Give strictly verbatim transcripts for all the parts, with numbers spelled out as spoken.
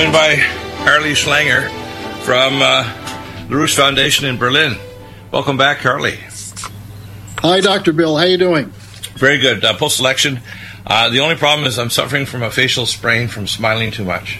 joined by Harley Schlanger from uh, the Roosh Foundation in Berlin. Welcome back, Harley. Hi, Doctor Bill. How you doing? Very good. Uh, post-election, uh, the only problem is I'm suffering from a facial sprain from smiling too much.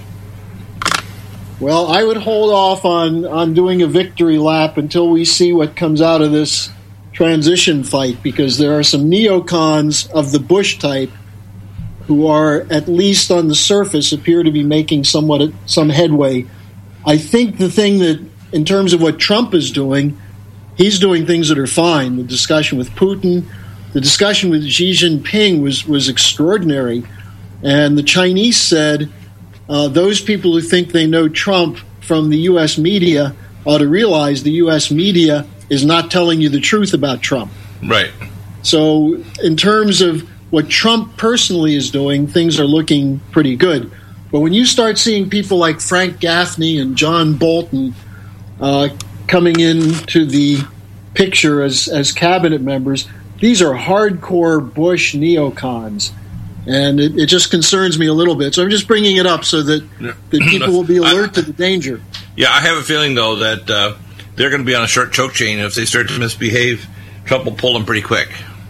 Well, I would hold off on, on doing a victory lap until we see what comes out of this transition fight, because there are some neocons of the Bush type who are, at least on the surface, appear to be making somewhat some headway. I think the thing that, in terms of what Trump is doing, he's doing things that are fine. The discussion with Putin, the discussion with Xi Jinping was, was extraordinary. And the Chinese said, uh, those people who think they know Trump from the U S media ought to realize the U S media is not telling you the truth about Trump. Right. So in terms of what Trump personally is doing, things are looking pretty good. But when you start seeing people like Frank Gaffney and John Bolton uh, coming into the picture as, as cabinet members, these are hardcore Bush neocons. And it, it just concerns me a little bit. So I'm just bringing it up so that, that people will be alert I, to the danger. Yeah, I have a feeling, though, that uh, they're going to be on a short choke chain. If they start to misbehave, Trump will pull them pretty quick.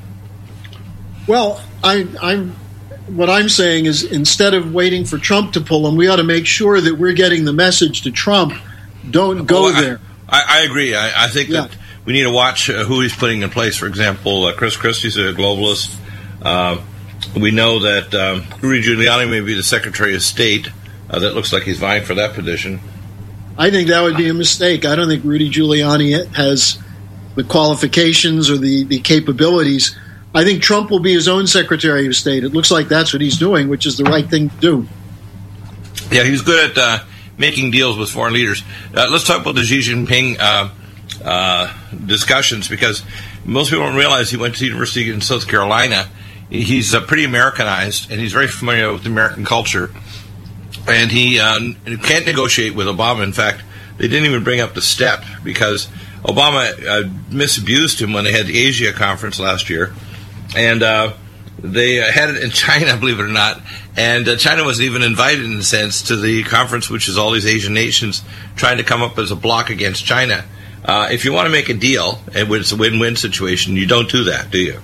Well, I, I'm, what I'm saying is, instead of waiting for Trump to pull them, we ought to make sure that we're getting the message to Trump. Don't go well, I, there. I, I agree. I, I think yeah. that we need to watch uh, who he's putting in place. For example, uh, Chris Christie's a globalist. Uh, we know that um, Rudy Giuliani may be the Secretary of State. Uh, that looks like he's vying for that position. I think that would be a mistake. I don't think Rudy Giuliani has the qualifications or the, the capabilities. I think Trump will be his own Secretary of State. It looks like that's what he's doing, which is the right thing to do. Yeah, he's good at uh, making deals with foreign leaders. Uh, let's talk about the Xi Jinping uh, uh, discussions, because most people don't realize he went to the University in South Carolina. He's uh, pretty Americanized, and he's very familiar with American culture. And he uh, can't negotiate with Obama. In fact, they didn't even bring up the step, because Obama uh, misabused him when they had the Asia conference last year. And uh, they uh, had it in China, believe it or not. And uh, China wasn't even invited, in a sense, to the conference, which is all these Asian nations trying to come up as a block against China. Uh, if you want to make a deal, and it's a win-win situation, you don't do that, do you?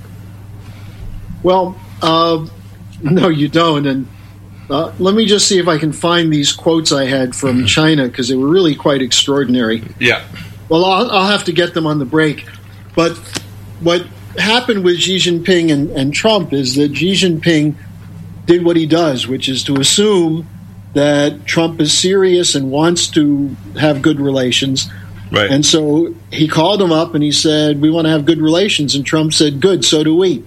Well, uh, no, you don't. And uh, let me just see if I can find these quotes I had from mm-hmm. China, because they were really quite extraordinary. Yeah. Well, I'll, I'll have to get them on the break. But what happened with Xi Jinping and, and Trump is that Xi Jinping did what he does, which is to assume that Trump is serious and wants to have good relations. Right. And so he called him up and he said, we want to have good relations. And Trump said, good, so do we.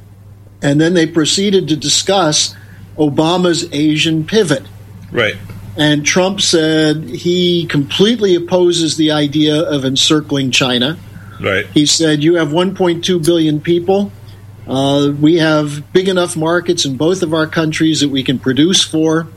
And then they proceeded to discuss Obama's Asian pivot. Right. And Trump said he completely opposes the idea of encircling China. Right. He said, you have one point two billion people. Uh, we have big enough markets in both of our countries that we can produce for.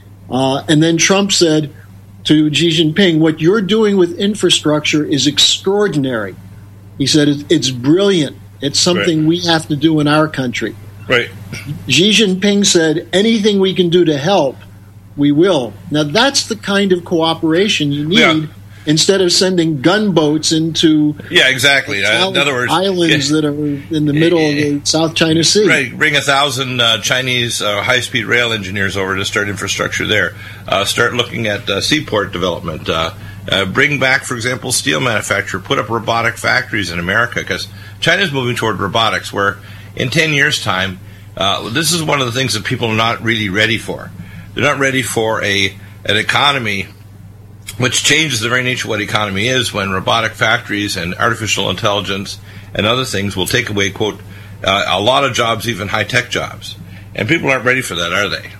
Uh, and then Trump said to Xi Jinping, what you're doing with infrastructure is extraordinary. He said, it's brilliant. It's something right. we have to do in our country. Right. Xi Jinping said, anything we can do to help, we will. Now, that's the kind of cooperation you need. Yeah. Instead of sending gunboats into yeah, exactly. Uh, in other words, islands yeah, that are in the middle of the South China Sea. Right. Bring a thousand uh, Chinese uh, high-speed rail engineers over to start infrastructure there. Uh, start looking at uh, seaport development. Uh, uh, bring back, for example, steel manufacture. Put up robotic factories in America, because China's moving toward robotics, where in ten years' time, uh, this is one of the things that people are not really ready for. They're not ready for a an economy which changes the very nature of what economy is, when robotic factories and artificial intelligence and other things will take away, quote, uh, a lot of jobs, even high-tech jobs. And people aren't ready for that, are they?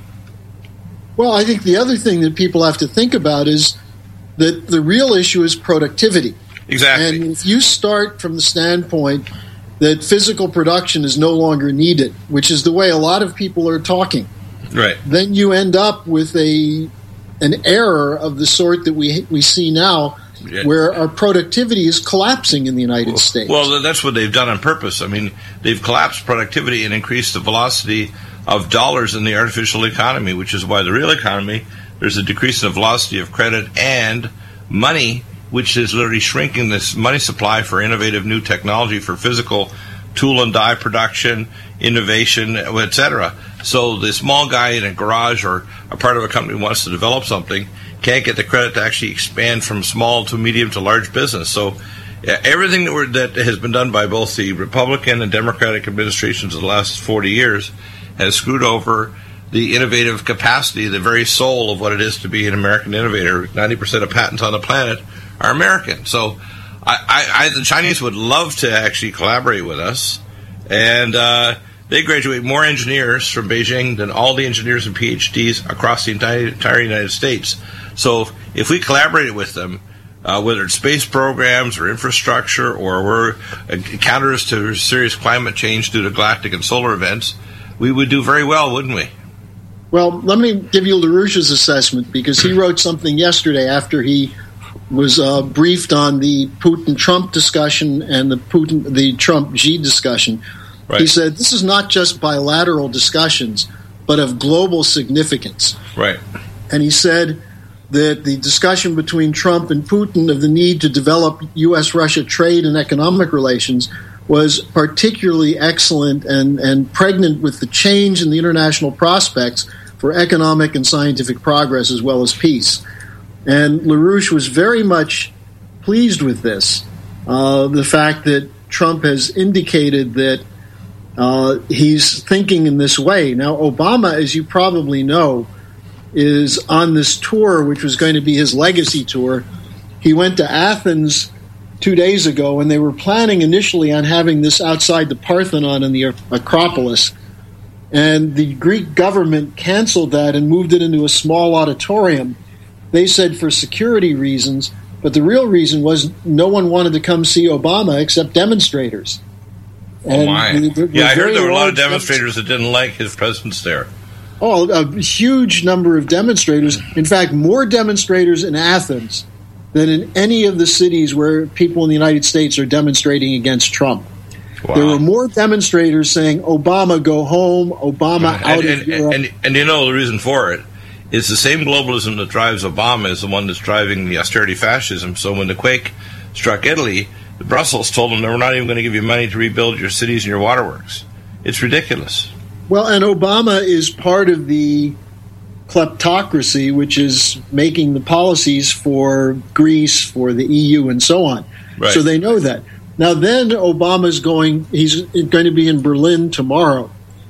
Well, I think the other thing that people have to think about is that the real issue is productivity. Exactly. And if you start from the standpoint that physical production is no longer needed, which is the way a lot of people are talking, right, then you end up with a an error of the sort that we we see now, yeah. where our productivity is collapsing in the United well, States. Well, that's what they've done on purpose. I mean, they've collapsed productivity and increased the velocity of dollars in the artificial economy, which is why the real economy there's a decrease in the velocity of credit and money, which is literally shrinking this money supply for innovative new technology for physical tool and die production, innovation, et cetera. So the small guy in a garage or a part of a company who wants to develop something can't get the credit to actually expand from small to medium to large business. So yeah, everything that, we're, that has been done by both the Republican and Democratic administrations of the last forty years has screwed over the innovative capacity, the very soul of what it is to be an American innovator. ninety percent of patents on the planet are American. So I, I, I, the Chinese would love to actually collaborate with us, and uh, they graduate more engineers from Beijing than all the engineers and P H Ds across the entire, entire United States. So if we collaborated with them, uh, whether it's space programs or infrastructure or we're uh, counters to serious climate change due to galactic and solar events, we would do very well, wouldn't we? Well, let me give you LaRouche's assessment, because he wrote something yesterday after he was uh, briefed on the Putin-Trump discussion and the Putin, the Trump-Xi discussion. Right. He said, this is not just bilateral discussions, but of global significance. Right. And he said that the discussion between Trump and Putin of the need to develop U S Russia trade and economic relations was particularly excellent and, and pregnant with the change in the international prospects for economic and scientific progress as well as peace. And LaRouche was very much pleased with this, uh, the fact that Trump has indicated that uh, he's thinking in this way. Now, Obama, as you probably know, is on this tour, which was going to be his legacy tour. He went to Athens two days ago, and they were planning initially on having this outside the Parthenon in the Acropolis. And the Greek government canceled that and moved it into a small auditorium. They said for security reasons, but the real reason was no one wanted to come see Obama except demonstrators. And oh my. The, the, yeah, I heard there were a lot of demonstrators that didn't like his presence there. Oh, a huge number of demonstrators. In fact, more demonstrators in Athens than in any of the cities where people in the United States are demonstrating against Trump. Wow. There were more demonstrators saying, Obama, go home, Obama and, out and, of Europe. And, and, and you know the reason for it? It's the same globalism that drives Obama is the one that's driving the austerity fascism. So when the quake struck Italy, Brussels told them they were not even going to give you money to rebuild your cities and your waterworks. It's ridiculous. Well, and Obama is part of the kleptocracy, which is making the policies for Greece, for the E U, and so on. Right. So they know that. Now then Obama's going, he's going to be in Berlin tomorrow.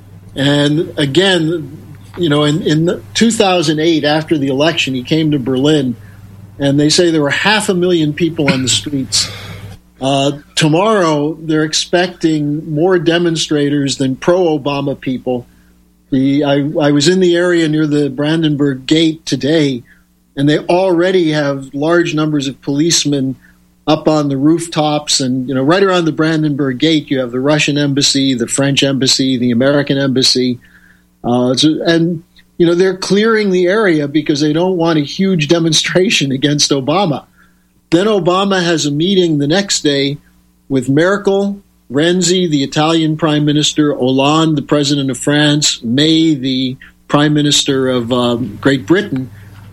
And again, you know, in, in two thousand eight, after the election, he came to Berlin, and they say there were half a million people on the streets. Uh, tomorrow, they're expecting more demonstrators than pro-Obama people. The I, I was in the area near the Brandenburg Gate today, and they already have large numbers of policemen up on the rooftops. And, you know, right around the Brandenburg Gate, you have the Russian embassy, the French embassy, the American embassy. Uh, and, you know, they're clearing the area because they don't want a huge demonstration against Obama. Then Obama has a meeting the next day with Merkel, Renzi, the Italian prime minister, Hollande, the president of France, May, the prime minister of um, Great Britain.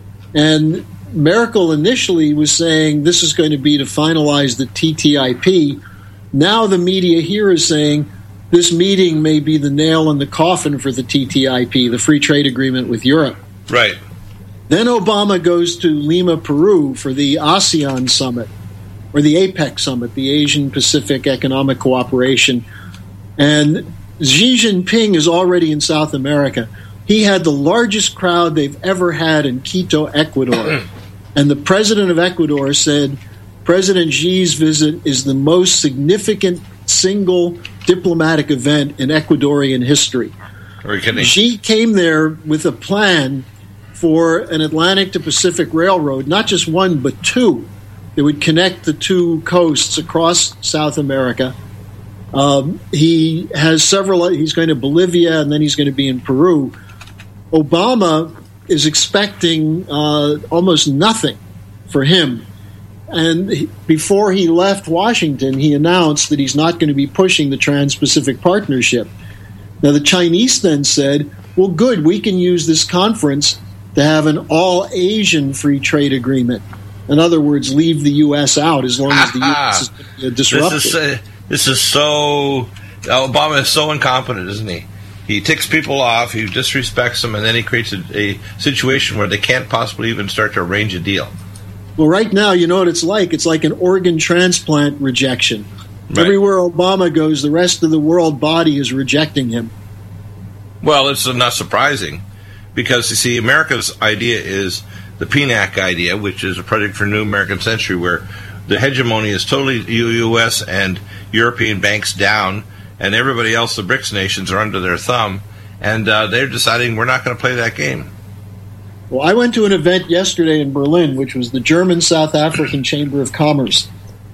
And Merkel initially was saying this is going to be to finalize the T T I P. Now the media here is saying this meeting may be the nail in the coffin for the T T I P, the free trade agreement with Europe. Right. Then Obama goes to Lima, Peru for the ASEAN summit, or the APEC summit, the Asian Pacific Economic Cooperation. And Xi Jinping is already in South America. He had the largest crowd they've ever had in Quito, Ecuador. And the president of Ecuador said President Xi's visit is the most significant single diplomatic event in Ecuadorian history. Are you kidding? Xi came there with a plan for an Atlantic to Pacific railroad, not just one, but two, that would connect the two coasts across South America. Um, he has several, he's going to Bolivia, and then he's going to be in Peru. Obama is expecting uh, almost nothing for him. And he, before he left Washington, he announced that he's not going to be pushing the Trans-Pacific Partnership. Now, the Chinese then said, well, good, we can use this conference to have an all-Asian free trade agreement. In other words, leave the U S out as long as the U S is disrupted. This is, uh, this is so... Obama is so incompetent, isn't he? He ticks people off, he disrespects them, and then he creates a, a situation where they can't possibly even start to arrange a deal. Well, right now, you know what it's like. It's like an organ transplant rejection. Right. Everywhere Obama goes, the rest of the world body is rejecting him. Well, it's not surprising, because, you see, America's idea is the P N A C idea, which is a project for a new American century, where the hegemony is totally U S and European banks down, and everybody else, the BRICS nations, are under their thumb, and uh, they're deciding we're not going to play that game. Well, I went to an event yesterday in Berlin, which was the German-South African Chamber of Commerce.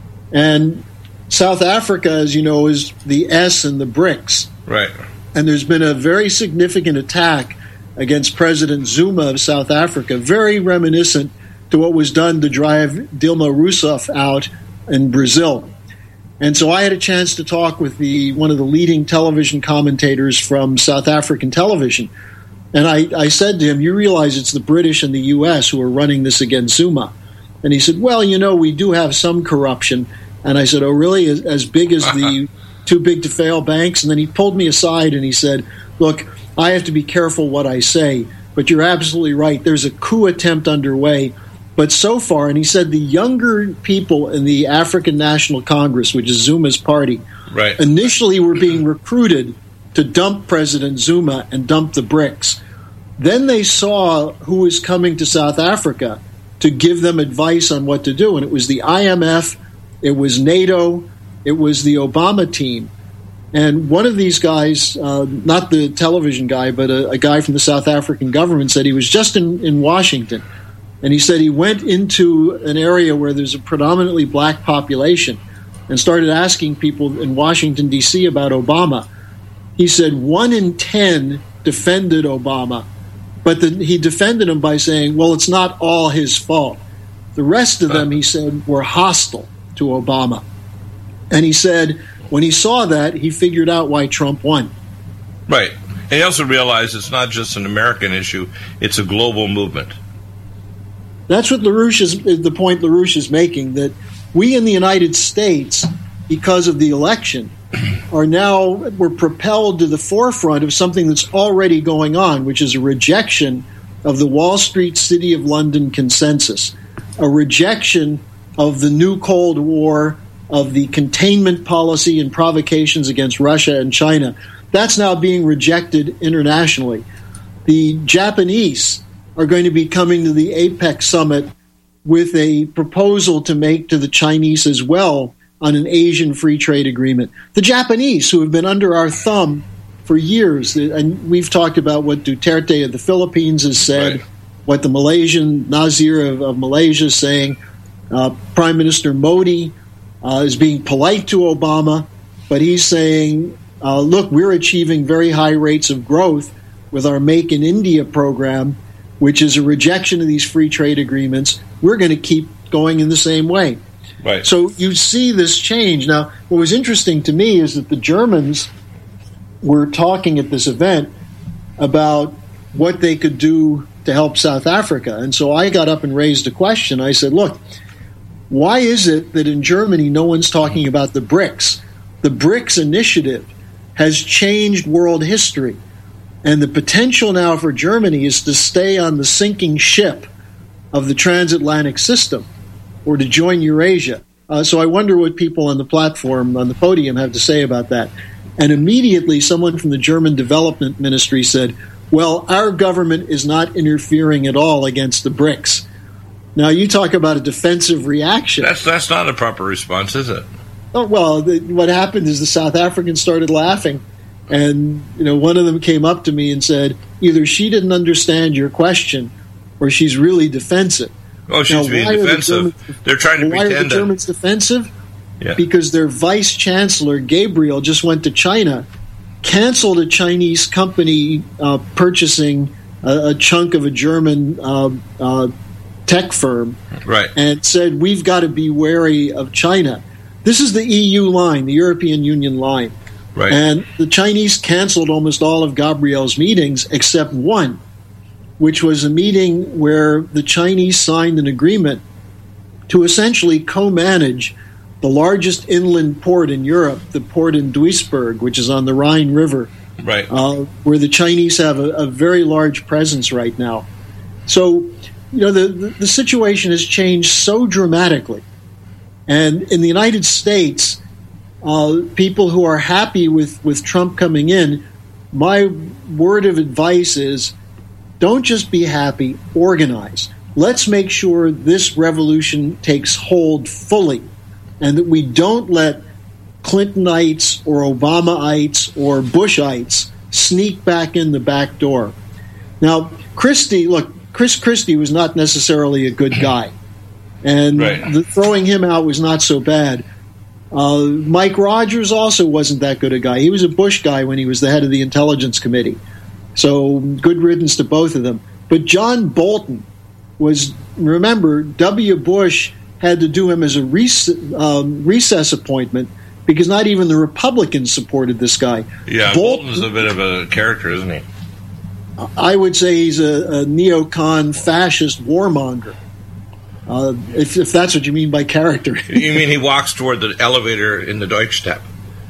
And South Africa, as you know, is the S in the BRICS. Right. And there's been a very significant attack against President Zuma of South Africa, very reminiscent to what was done to drive Dilma Rousseff out in Brazil. And so I had a chance to talk with the one of the leading television commentators from South African television. And I, I said to him, you realize it's the British and the U S who are running this against Zuma. And he said, well, you know, we do have some corruption. And I said, oh, really? As, as big as the too big to fail banks? And then he pulled me aside and he said, look, I have to be careful what I say, but you're absolutely right. There's a coup attempt underway. But so far, and he said the younger people in the African National Congress, which is Zuma's party, right, initially were being recruited to dump President Zuma and dump the BRICS. Then they saw who was coming to South Africa to give them advice on what to do. And it was the I M F, it was NATO, it was the Obama team. And one of these guys, uh, not the television guy, but a, a guy from the South African government, said he was just in, in Washington. And he said he went into an area where there's a predominantly black population and started asking people in Washington, D C about Obama. He said one in ten defended Obama, but the, he defended him by saying, well, it's not all his fault. The rest of them, he said, were hostile to Obama. And he said when he saw that, he figured out why Trump won. Right. And he also realized it's not just an American issue, it's a global movement. That's what LaRouche is, the point LaRouche is making, that we in the United States, because of the election, are now, we're propelled to the forefront of something that's already going on, which is a rejection of the Wall Street City of London consensus, a rejection of the new Cold War, of the containment policy and provocations against Russia and China. That's now being rejected internationally. The Japanese are going to be coming to the APEC summit with a proposal to make to the Chinese as well on an Asian free trade agreement. The Japanese, who have been under our thumb for years, and we've talked about what Duterte of the Philippines has said, right, what the Malaysian Nazir of, of Malaysia is saying. Uh, Prime Minister Modi uh, is being polite to Obama, but he's saying, uh, look, we're achieving very high rates of growth with our Make in India program, which is a rejection of these free trade agreements. We're going to keep going in the same way. Right. So you see this change. Now, what was interesting to me is that the Germans were talking at this event about what they could do to help South Africa. And so I got up and raised a question. I said, look, why is it that in Germany no one's talking about the BRICS? The BRICS initiative has changed world history. And the potential now for Germany is to stay on the sinking ship of the transatlantic system or to join Eurasia. Uh, so I wonder what people on the platform, on the podium, have to say about that. And immediately someone from the German Development Ministry said, well, our government is not interfering at all against the BRICS. Now, you talk about a defensive reaction. That's, that's not a proper response, is it? Oh, well, the, what happened is the South Africans started laughing. And, you know, one of them came up to me and said, either she didn't understand your question or she's really defensive. Oh, she's now, being defensive. The Germans, They're trying to why pretend are the Germans that... defensive? Yeah. Because their vice chancellor, Gabriel, just went to China, canceled a Chinese company uh, purchasing a, a chunk of a German uh, uh, tech firm, right, and said, we've got to be wary of China. This is the E U line, the European Union line. Right. And the Chinese canceled almost all of Gabriel's meetings except one. which was a meeting where the Chinese signed an agreement to essentially co-manage the largest inland port in Europe, the port in Duisburg, which is on the Rhine River, right? Uh, where the Chinese have a, a very large presence right now. So, you know, the, the, the situation has changed so dramatically. And in the United States, uh, people who are happy with, with Trump coming in, my word of advice is don't just be happy, organize. Let's make sure this revolution takes hold fully and that we don't let Clintonites or Obamaites or Bushites sneak back in the back door. Now, Christie, look, Chris Christie was not necessarily a good guy. And right. the, throwing him out was not so bad. Uh, Mike Rogers also wasn't that good a guy. He was a Bush guy when he was the head of the Intelligence Committee. So good riddance to both of them. But John Bolton was, remember, W. Bush had to do him as a rec- um, recess appointment because not even the Republicans supported this guy. Yeah, Bolton, Bolton's a bit of a character, isn't he? I would say he's a, a neocon fascist warmonger. Uh, if, if that's what you mean by character. You mean he walks toward the elevator in the Deutschstep?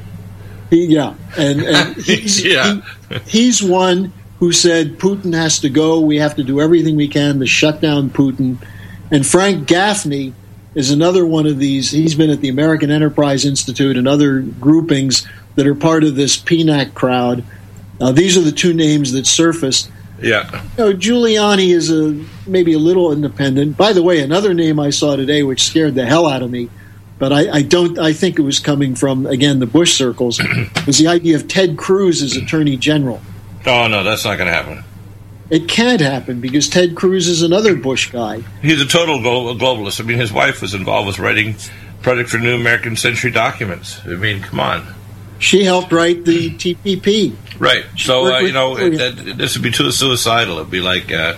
He, yeah, and, and he's, yeah. he, he's one who said Putin has to go. We have to do everything we can to shut down Putin. And Frank Gaffney is another one of these. He's been at the American Enterprise Institute and other groupings that are part of this P NAC crowd. Uh, these are the two names that surfaced. Yeah. You know, Giuliani is a maybe a little independent. By the way, another name I saw today which scared the hell out of me, but I, I don't. I think it was coming from, again, the Bush circles, was the idea of Ted Cruz as Attorney General. Oh, no, that's not going to happen. It can't happen because Ted Cruz is another Bush guy. He's a total globalist. I mean, his wife was involved with writing Project for New American Century documents. I mean, come on. She helped write the T P P. Right. So, uh, you know, it, that, this would be too suicidal. It would be like, uh,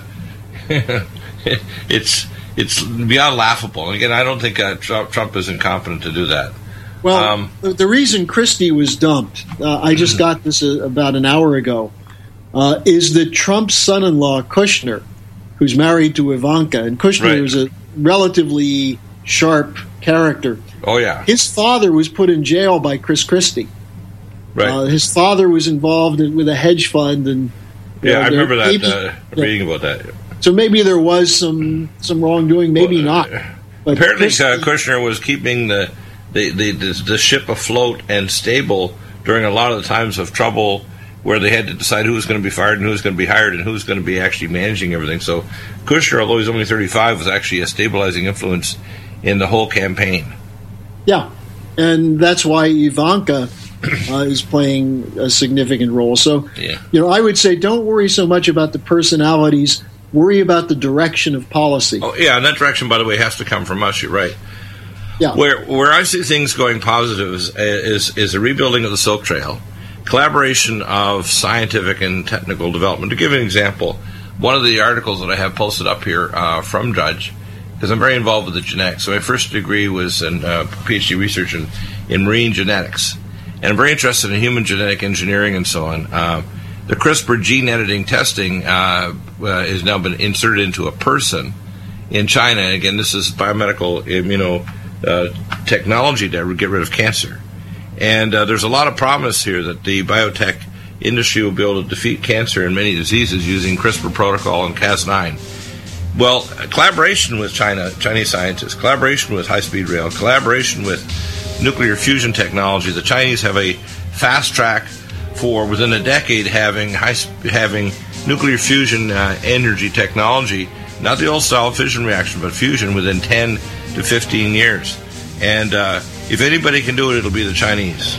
it's it's beyond laughable. And again, I don't think uh, Trump, Trump is incompetent to do that. Well, um, the, the reason Christie was dumped, uh, I just got this uh, about an hour ago, uh, is that Trump's son-in-law, Kushner, who's married to Ivanka, and Kushner right. is a relatively sharp character. Oh, yeah. His father was put in jail by Chris Christie. Right. Uh, his father was involved in, with a hedge fund, and yeah, know, I remember that maybe, uh, reading about that. So maybe there was some some wrongdoing, maybe well, not. But apparently, Christie, uh, Kushner was keeping the the, the the the ship afloat and stable during a lot of the times of trouble, where they had to decide who was going to be fired and who was going to be hired and who was going to be actually managing everything. So Kushner, although he's only thirty-five, was actually a stabilizing influence in the whole campaign. Yeah, and that's why Ivanka uh, is playing a significant role. So, yeah. you know, I would say don't worry so much about the personalities. Worry about the direction of policy. Oh, yeah, and that direction, by the way, has to come from us. You're right. Yeah. Where where I see things going positive is is, is a rebuilding of the Silk Trail, collaboration of scientific and technical development. To give an example, one of the articles that I have posted up here uh, from Drudge, because I'm very involved with the genetics. So my first degree was in uh, PhD research in, in marine genetics. And I'm very interested in human genetic engineering and so on. Uh, the CRISPR gene editing testing uh, uh, has now been inserted into a person in China. Again, this is biomedical immuno uh, technology to get rid of cancer. And uh, there's a lot of promise here that the biotech industry will be able to defeat cancer and many diseases using CRISPR protocol and Cas nine. Well, collaboration with China, Chinese scientists, collaboration with high-speed rail, collaboration with nuclear fusion technology. The Chinese have a fast track for within a decade having high, having nuclear fusion uh, energy technology, not the old style fission reaction, but fusion within ten to fifteen years. And uh, if anybody can do it, it'll be the Chinese.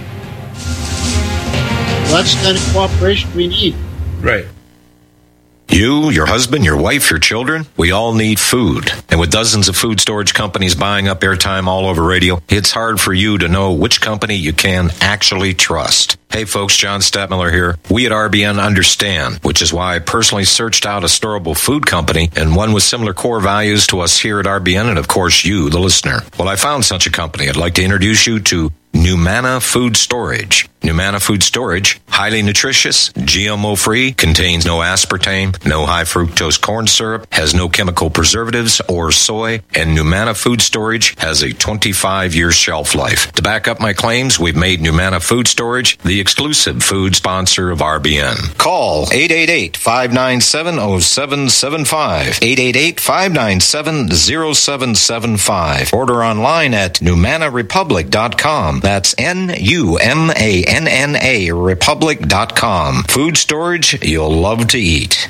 Well, that's the kind of cooperation we need. Right. You, your husband, your wife, your children, we all need food. And with dozens of food storage companies buying up airtime all over radio, it's hard for you to know which company you can actually trust. Hey folks, John Stadtmiller here. We at R B N understand, which is why I personally searched out a storable food company and one with similar core values to us here at R B N and of course you, the listener. Well, I found such a company. I'd like to introduce you to Numana Food Storage. Numana Food Storage, highly nutritious, G M O-free, contains no aspartame, no high-fructose corn syrup, has no chemical preservatives or soy, and Numana Food Storage has a twenty-five year shelf life. To back up my claims, we've made Numana Food Storage the exclusive food sponsor of R B N. Call eight eight eight, five nine seven, zero seven seven five, eight eight eight, five nine seven, zero seven seven five. Order online at numana republic dot com. That's N U M A N N A republic dot com. Food storage you'll love to eat.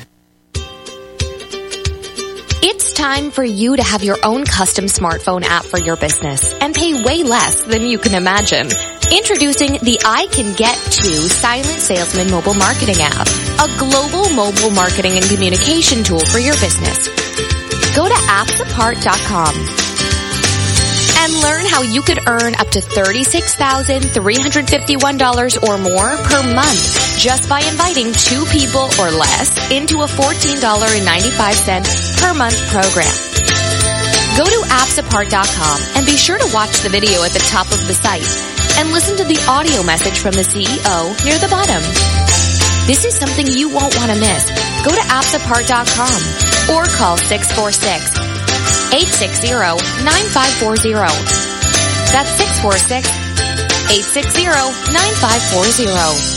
It's time for you to have your own custom smartphone app for your business and pay way less than you can imagine. Introducing the I Can Get To Silent Salesman mobile marketing app, a global mobile marketing and communication tool for your business. Go to apps apart dot com and learn how you could earn up to thirty-six thousand three hundred fifty-one dollars or more per month just by inviting two people or less into a fourteen dollars and ninety-five cents per month program. Go to apps apart dot com and be sure to watch the video at the top of the site and listen to the audio message from the C E O near the bottom. This is something you won't want to miss. Go to apps apart dot com or call six four six, eight six zero, nine five four zero. That's six four six, eight six zero, nine five four zero.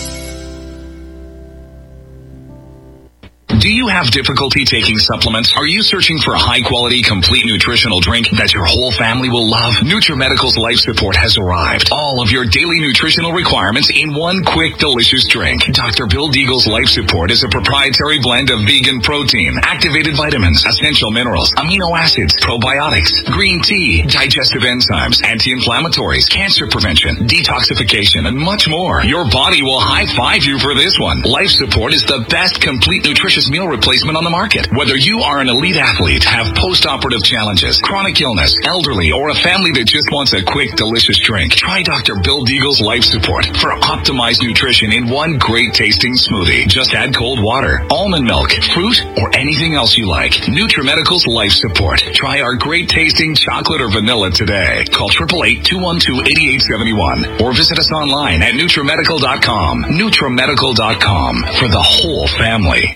Do you have difficulty taking supplements? Are you searching for a high-quality, complete nutritional drink that your whole family will love? NutriMedical's Life Support has arrived. All of your daily nutritional requirements in one quick, delicious drink. Doctor Bill Deagle's Life Support is a proprietary blend of vegan protein, activated vitamins, essential minerals, amino acids, probiotics, green tea, digestive enzymes, anti-inflammatories, cancer prevention, detoxification, and much more. Your body will high-five you for this one. Life Support is the best complete nutritious meal replacement on the market. Whether you are an elite athlete, have post-operative challenges, chronic illness, elderly, or a family that just wants a quick, delicious drink, try Doctor Bill Deagle's Life Support for optimized nutrition in one great tasting smoothie. Just add cold water, almond milk, fruit, or anything else you like. NutriMedical's Life Support. Try our great tasting chocolate or vanilla today. Call eight eight eight, two one two, eight eight seven one or visit us online at NutriMedical dot com. NutriMedical dot com for the whole family.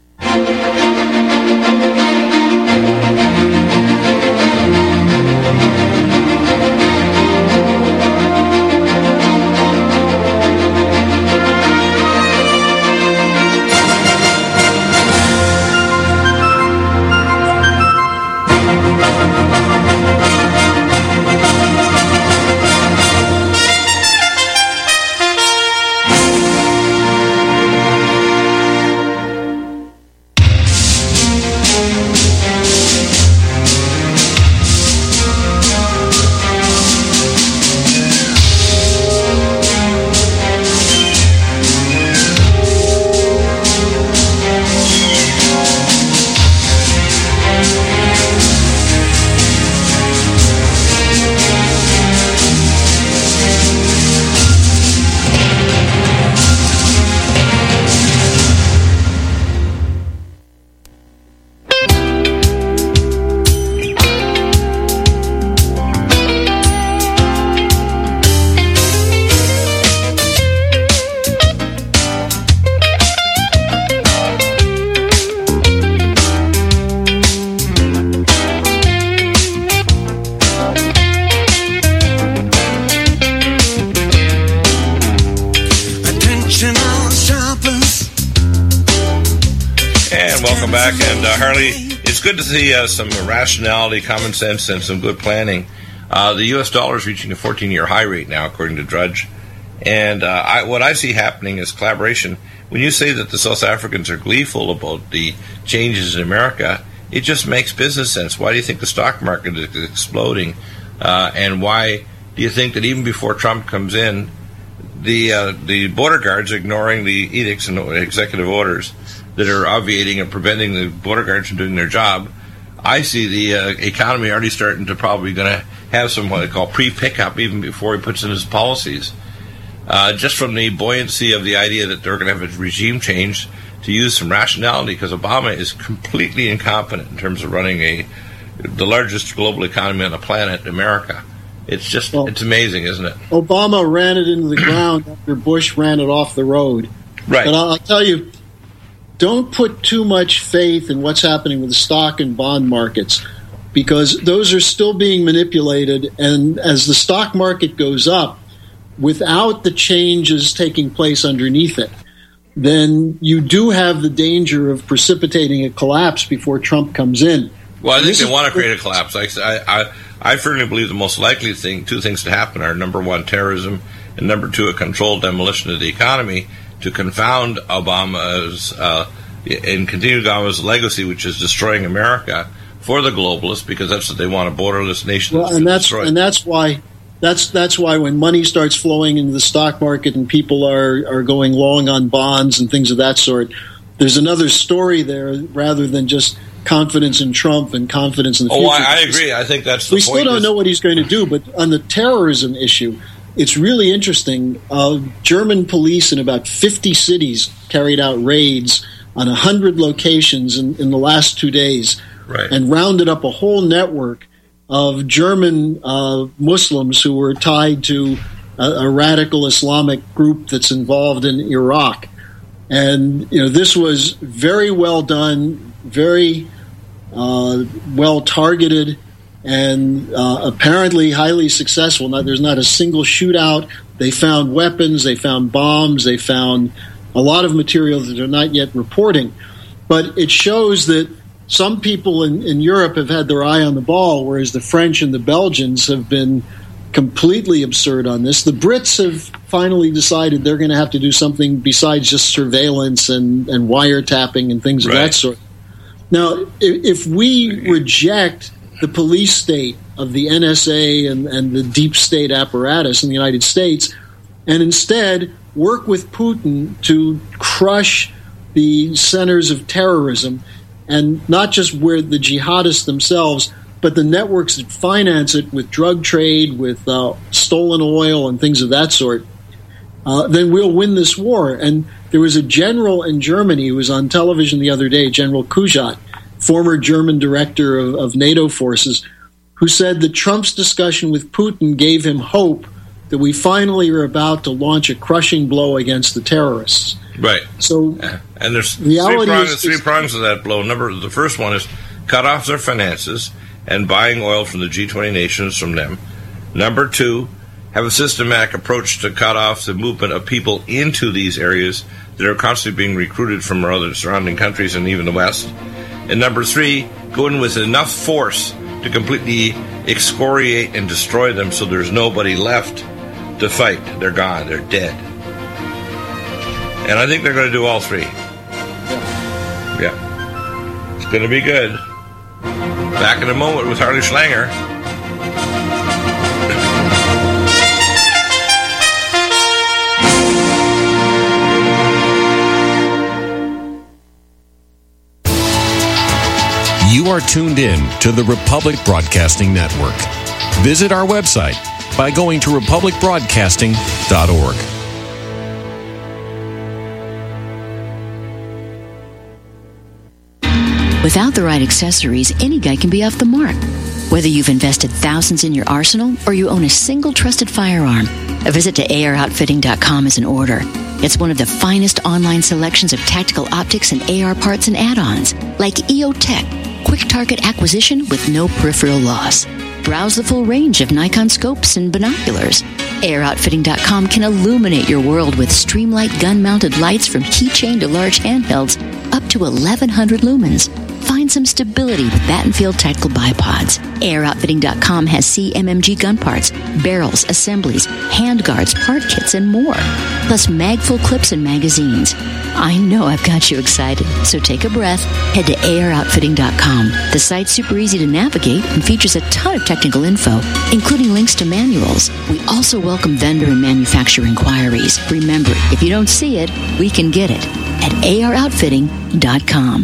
Back and uh, Harley, it's good to see uh, some rationality, common sense, and some good planning. Uh, the U S dollar is reaching a fourteen year high rate now, according to Drudge. And uh, I, what I see happening is collaboration. When you say that the South Africans are gleeful about the changes in America, it just makes business sense. Why do you think the stock market is exploding? Uh, and why do you think that even before Trump comes in, the uh, the border guards are ignoring the edicts and executive orders that are obviating and preventing the border guards from doing their job? I see the uh, economy already starting to probably going to have some what they call pre-pickup even before he puts in his policies. Uh, just from the buoyancy of the idea that they're going to have a regime change, to use some rationality, because Obama is completely incompetent in terms of running a the largest global economy on the planet, America. It's just, well, it's amazing, isn't it? Obama ran it into the ground after Bush ran it off the road. Right. But I'll, I'll tell you, don't put too much faith in what's happening with the stock and bond markets, because those are still being manipulated. And as the stock market goes up, without the changes taking place underneath it, then you do have the danger of precipitating a collapse before Trump comes in. Well, I think they want to create a collapse. I, I, I firmly believe the most likely thing, two things to happen are, number one, terrorism, and number two, a controlled demolition of the economy to confound Obama's uh, and continue Obama's legacy, which is destroying America for the globalists, because that's what they want, a borderless nation. Well, and that's and that's why that's that's why when money starts flowing into the stock market and people are, are going long on bonds and things of that sort, there's another story there rather than just confidence in Trump and confidence in the future. Oh, I, I agree. I think that's the we point. We still don't is- know what he's going to do, but on the terrorism issue, it's really interesting. Uh, German police in about fifty cities carried out raids on one hundred locations in, in the last two days, right, and rounded up a whole network of German uh, Muslims who were tied to a, a radical Islamic group that's involved in Iraq. And you know, this was very well done, very uh, well targeted, and uh, apparently highly successful. Now, there's not a single shootout. They found weapons, they found bombs, they found a lot of material that they're not yet reporting. But it shows that some people in, in Europe have had their eye on the ball, whereas the French and the Belgians have been completely absurd on this. The Brits have finally decided they're going to have to do something besides just surveillance and, and wiretapping and things right. of that sort. Now, if, if we reject the police state of the N S A and, and the deep state apparatus in the United States, and instead work with Putin to crush the centers of terrorism, and not just where the jihadists themselves, but the networks that finance it with drug trade, with uh, stolen oil and things of that sort, uh, then we'll win this war. And there was a general in Germany who was on television the other day, General Kujat, former German director of, of NATO forces, who said that Trump's discussion with Putin gave him hope that we finally are about to launch a crushing blow against the terrorists. Right. So, and there's three reality prongs, is, three is, prongs of that blow. Number the first one is cut off their finances and buying oil from the G twenty nations from them. Number two, have a systematic approach to cut off the movement of people into these areas that are constantly being recruited from our other surrounding countries and even the West. And number three, go in with enough force to completely excoriate and destroy them so there's nobody left to fight. They're gone. They're dead. And I think they're going to do all three. Yeah. yeah. It's going to be good. Back in a moment with Harley Schlanger. You are tuned in to the Republic Broadcasting Network. Visit our website by going to republic broadcasting dot org. Without the right accessories, any guy can be off the mark. Whether you've invested thousands in your arsenal or you own a single trusted firearm, a visit to A R outfitting dot com is in order. It's one of the finest online selections of tactical optics and A R parts and add-ons, like E O Tech, quick target acquisition with no peripheral loss. Browse the full range of Nikon scopes and binoculars. A R outfitting dot com can illuminate your world with Streamlight gun-mounted lights from keychain to large handhelds up to eleven hundred lumens. Find some stability with Battenfield Tactical Bipods. A R outfitting dot com has C M M G gun parts, barrels, assemblies, handguards, part kits, and more. Plus mag-full clips and magazines. I know I've got you excited, so take a breath. Head to A R outfitting dot com. The site's super easy to navigate and features a ton of technical info, including links to manuals. We also welcome vendor and manufacturer inquiries. Remember, if you don't see it, we can get it at A R outfitting dot com.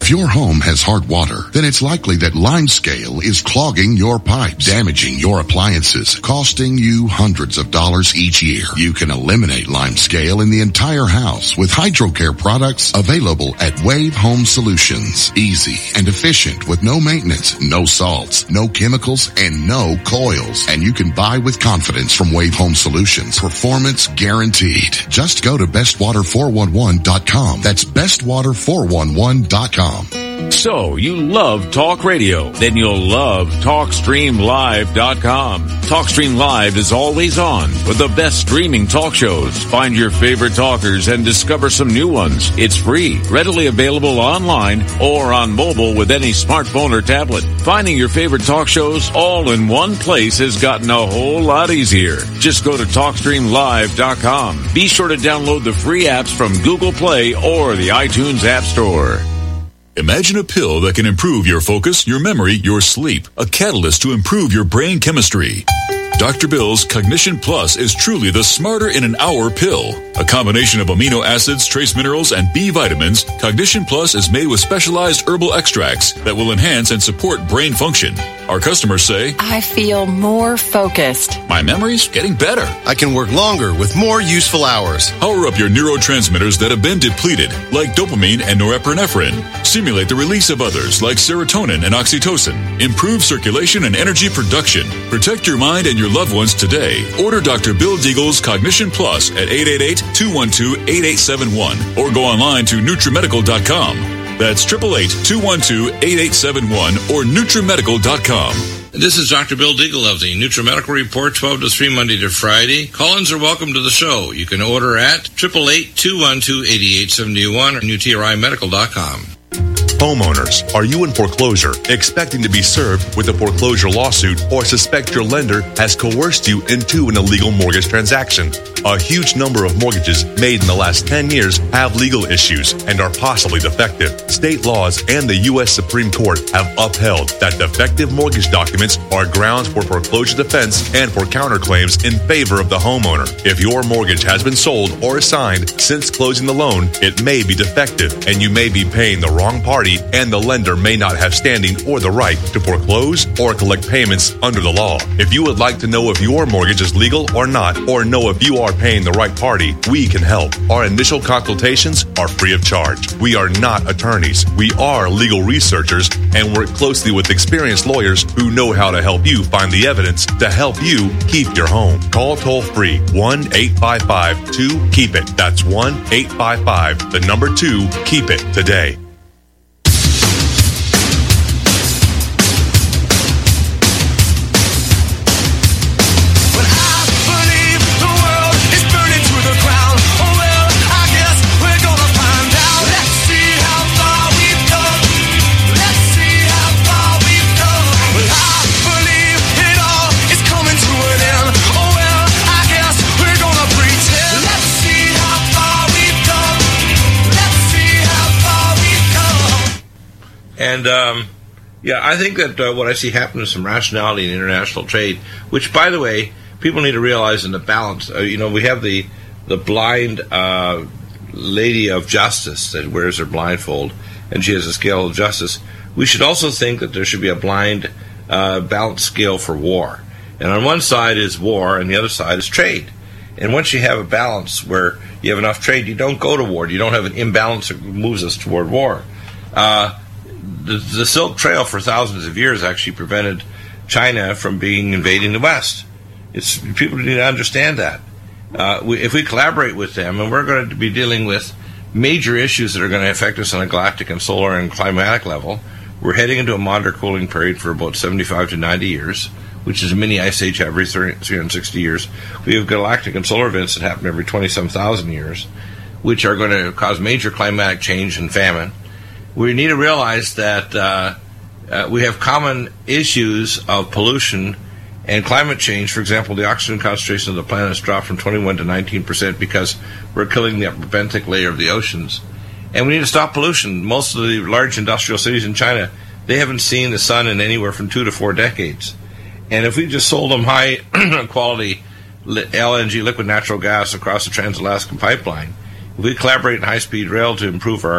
If your home has hard water, then it's likely that Limescale is clogging your pipes, damaging your appliances, costing you hundreds of dollars each year. You can eliminate Limescale in the entire house with HydroCare products available at Wave Home Solutions. Easy and efficient with no maintenance, no salts, no chemicals, and no coils. And you can buy with confidence from Wave Home Solutions. Performance guaranteed. Just go to best water four one one dot com. That's best water four one one dot com. So, you love talk radio? Then you'll love talk stream live dot com. TalkStream Live is always on with the best streaming talk shows. Find your favorite talkers and discover some new ones. It's free, readily available online or on mobile with any smartphone or tablet. Finding your favorite talk shows all in one place has gotten a whole lot easier. Just go to talk stream live dot com. Be sure to download the free apps from Google Play or the iTunes App Store. Imagine a pill that can improve your focus, your memory, your sleep. A catalyst to improve your brain chemistry. Doctor Bill's Cognition Plus is truly the smarter in an hour pill. A combination of amino acids, trace minerals, and B vitamins, Cognition Plus is made with specialized herbal extracts that will enhance and support brain function. Our customers say, I feel more focused. My memory's getting better. I can work longer with more useful hours. Power up your neurotransmitters that have been depleted, like dopamine and norepinephrine. Stimulate the release of others, like serotonin and oxytocin. Improve circulation and energy production. Protect your mind and your loved ones today. Order Doctor Bill Deagle's Cognition Plus at eight eight eight, two one two, eight eight seven one or go online to nutrimedical dot com. That's eight eight eight, two one two, eight eight seven one or nutrimedical dot com. This is Doctor Bill Deagle of the NutriMedical Report, twelve to three, Monday to Friday. Call-ins are welcome to the show. You can order at eight eight eight, two one two, eight eight seven one or nutri medical dot com. Homeowners, are you in foreclosure, expecting to be served with a foreclosure lawsuit, or suspect your lender has coerced you into an illegal mortgage transaction? A huge number of mortgages made in the last ten years have legal issues and are possibly defective. State laws and the U S Supreme Court have upheld that defective mortgage documents are grounds for foreclosure defense and for counterclaims in favor of the homeowner. If your mortgage has been sold or assigned since closing the loan, it may be defective and you may be paying the wrong party, and the lender may not have standing or the right to foreclose or collect payments under the law. If you would like to know if your mortgage is legal or not, or know if you are paying the right party, we can help. Our initial consultations are free of charge. We are not attorneys. We are legal researchers and work closely with experienced lawyers who know how to help you find the evidence to help you keep your home. Call toll free one eight five five, two, keep it. That's one eight five five, the number two, keep it today. And, um, yeah, I think that uh, what I see happen is some rationality in international trade, which, by the way, people need to realize in the balance. Uh, you know, we have the the blind uh, lady of justice that wears her blindfold, and she has a scale of justice. We should also think that there should be a blind uh, balance scale for war. And on one side is war, and the other side is trade. And once you have a balance where you have enough trade, you don't go to war. You don't have an imbalance that moves us toward war. Uh, The, the Silk Trail for thousands of years actually prevented China from being invading the West. It's people need to understand that. Uh, we, if we collaborate with them, and we're going to be dealing with major issues that are going to affect us on a galactic and solar and climatic level, we're heading into a moderate cooling period for about seventy-five to ninety years, which is a mini ice age every three hundred sixty years. We have galactic and solar events that happen every twenty-seven thousand years, which are going to cause major climatic change and famine. We need to realize that uh, uh, we have common issues of pollution and climate change. For example, the oxygen concentration of the planet has dropped from twenty-one to nineteen percent because we're killing the upper benthic layer of the oceans. And we need to stop pollution. Most of the large industrial cities in China, they haven't seen the sun in anywhere from two to four decades. And if we just sold them high-quality L N G, liquid natural gas, across the Trans-Alaskan pipeline, if we collaborate in high-speed rail to improve our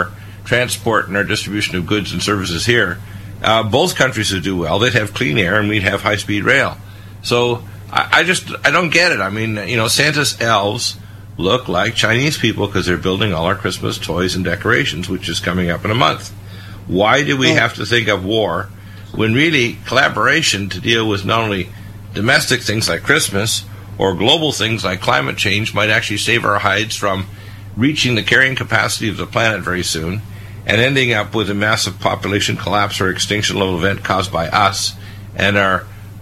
transport and our distribution of goods and services here, uh, both countries would do well. They'd have clean air and we'd have high-speed rail. So I, I just, I don't get it. I mean, you know, Santa's elves look like Chinese people because they're building all our Christmas toys and decorations, which is coming up in a month. Why do we have to think of war when really collaboration to deal with not only domestic things like Christmas or global things like climate change might actually save our hides from reaching the carrying capacity of the planet very soon and ending up with a massive population collapse or extinction level event caused by us and our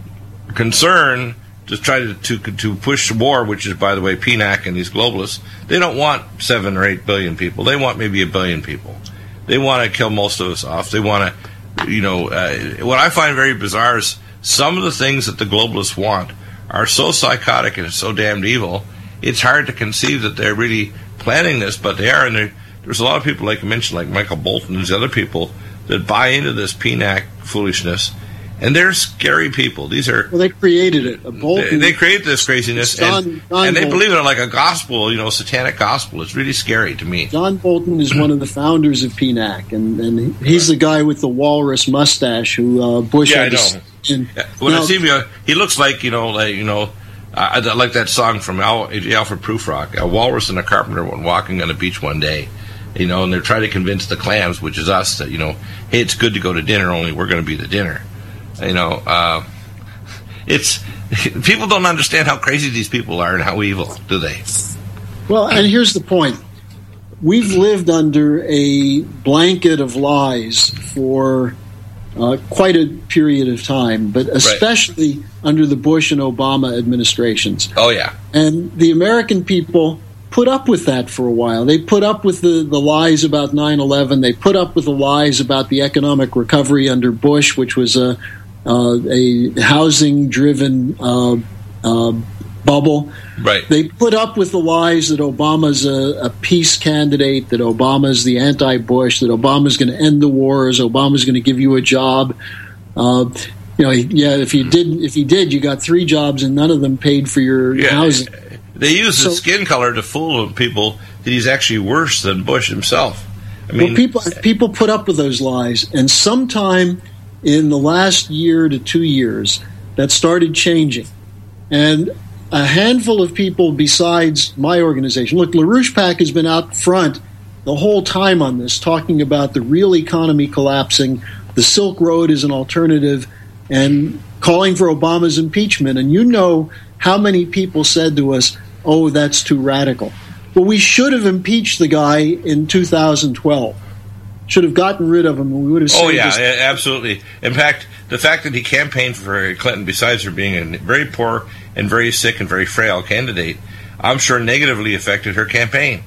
concern to try to, to to push war, which is, by the way, P N A C and these globalists. They don't want seven or eight billion people. They want maybe a billion people. They want to kill most of us off. They want to, you know, uh, what I find very bizarre is some of the things that the globalists want are so psychotic and so damned evil, it's hard to conceive that they're really planning this, but they are. And there's a lot of people, like you mentioned, like Michael Bolton and these other people, that buy into this P N A C foolishness. And they're scary people. These are well. They created it. A Bolton, they, they created this craziness, John, and, John and they Bolton. believe it like a gospel, you know, satanic gospel. It's really scary to me. John Bolton is one of the founders of P N A C, and, and he's the guy with the walrus mustache who uh, Bush Yeah, had I to know. And Yeah, when now, I see him, he looks like you know, like you know, I, I like that song from Al, Alfred Prufrock, a walrus and a carpenter went walking on the beach one day, you know, and they're trying to convince the clams, which is us, that you know, hey, it's good to go to dinner, only we're going to be the dinner. You know, uh, it's people don't understand how crazy these people are and how evil, do they? Well, and here's the point. We've lived under a blanket of lies for uh, quite a period of time, but especially right. under the Bush and Obama administrations. Oh, yeah. And the American people put up with that for a while. They put up with the, the lies about nine eleven. They put up with the lies about the economic recovery under Bush, which was a, uh, a housing-driven uh, uh, bubble. Right. They put up with the lies that Obama's a, a peace candidate, that Obama's the anti-Bush, that Obama's going to end the wars, Obama's going to give you a job. Uh, you know, yeah, if you did, if he did, you got three jobs and none of them paid for your yeah. housing. They use So- his skin color to fool people that he's actually worse than Bush himself. I mean, well, people people put up with those lies, and sometime in the last year to two years, that started changing. And a handful of people besides my organization, look, LaRouche PAC has been out front the whole time on this, talking about the real economy collapsing, the Silk Road is an alternative, and calling for Obama's impeachment. And you know how many people said to us, oh, that's too radical. Well, we should have impeached the guy in two thousand twelve. Should have gotten rid of him, and we would have saved oh, yeah, us. yeah, absolutely. In fact, the fact that he campaigned for Hillary Clinton, besides her being a very poor and very sick and very frail candidate, I'm sure negatively affected her campaign.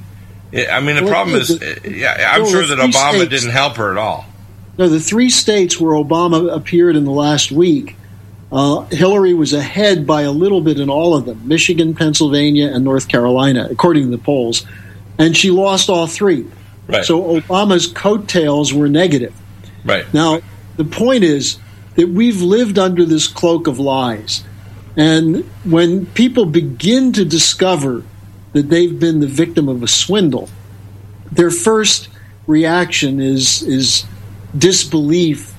I mean, the Well, problem the- is, the- yeah, I'm well, sure the that three Obama states- didn't help her at all. No, the three states where Obama appeared in the last week, uh, Hillary was ahead by a little bit in all of them, Michigan, Pennsylvania, and North Carolina, according to the polls. And she lost all three. Right. So Obama's coattails were negative. Right. Now, the point is that we've lived under this cloak of lies. And when people begin to discover that they've been the victim of a swindle, their first reaction is is disbelief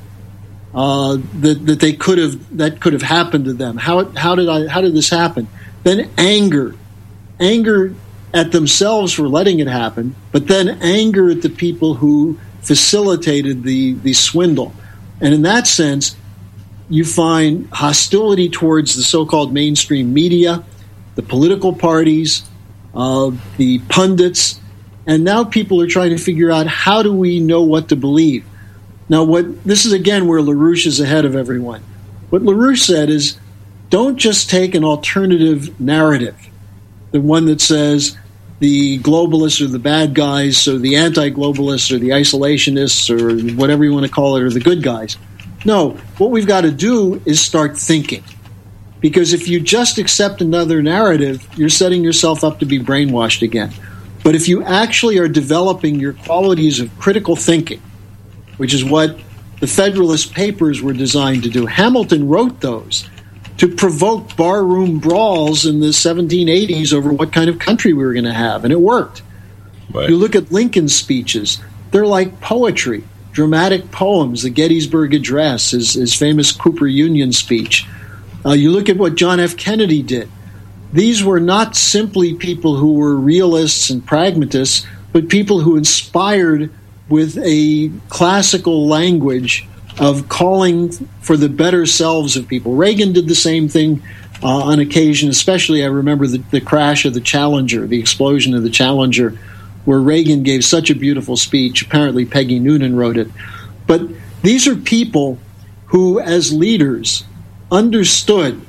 uh, that that they could have that could have happened to them. How how did I how did this happen? Then anger, anger at themselves for letting it happen, but then anger at the people who facilitated the the swindle. And in that sense, you find hostility towards the so-called mainstream media, the political parties, uh, the pundits, and now people are trying to figure out how do we know what to believe. Now, what this is again where LaRouche is ahead of everyone. What LaRouche said is, don't just take an alternative narrative, the one that says the globalists are the bad guys, so the anti-globalists or the isolationists or whatever you want to call it are the good guys. No, what we've got to do is start thinking. Because if you just accept another narrative, you're setting yourself up to be brainwashed again. But if you actually are developing your qualities of critical thinking, which is what the Federalist Papers were designed to do. Hamilton wrote those to provoke barroom brawls in the seventeen eighties over what kind of country we were going to have, and it worked. Right. You look at Lincoln's speeches. they're like poetry, dramatic poems. The Gettysburg Address, his, his famous Cooper Union speech. Uh, you look at what John F. Kennedy did. These were not simply people who were realists and pragmatists, but people who inspired with a classical language of calling for the better selves of people. Reagan did the same thing uh, on occasion, especially I remember the, the crash of the Challenger, the explosion of the Challenger, where Reagan gave such a beautiful speech. Apparently Peggy Noonan wrote it. But these are people who, as leaders, understood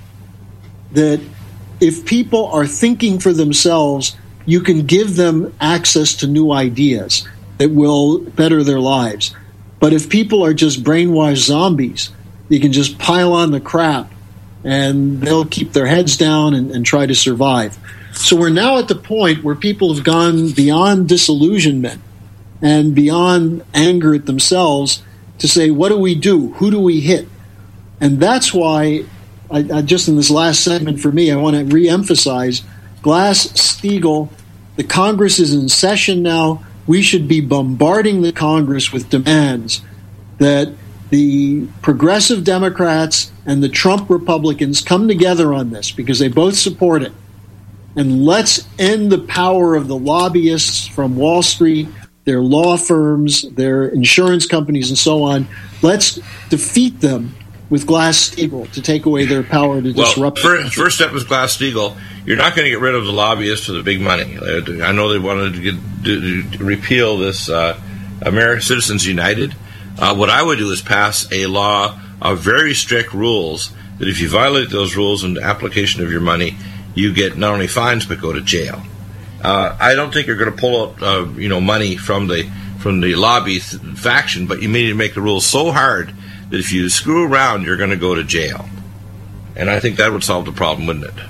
that if people are thinking for themselves, you can give them access to new ideas that will better their lives. But if people are just brainwashed zombies, you can just pile on the crap and they'll keep their heads down and, and try to survive. So we're now at the point where people have gone beyond disillusionment and beyond anger at themselves to say, what do we do? Who do we hit? And that's why, I, I just in this last segment for me, I want to reemphasize Glass-Steagall. The Congress is in session now. We should be bombarding the Congress with demands that the progressive Democrats and the Trump Republicans come together on this because they both support it. And let's end the power of the lobbyists from Wall Street, their law firms, their insurance companies, and so on. Let's defeat them with Glass-Steagall to take away their power to well, disrupt. First, first step was Glass-Steagall. You're not going to get rid of the lobbyists for the big money. I know they wanted to, get, to, to repeal this uh, American Citizens United. Uh, what I would do is pass a law of very strict rules that if you violate those rules in the application of your money, you get not only fines but go to jail. Uh, I don't think you're going to pull out uh, you know money from the from the lobby th- faction, but you need to make the rules so hard that if you screw around, you're going to go to jail. And I think that would solve the problem, wouldn't it?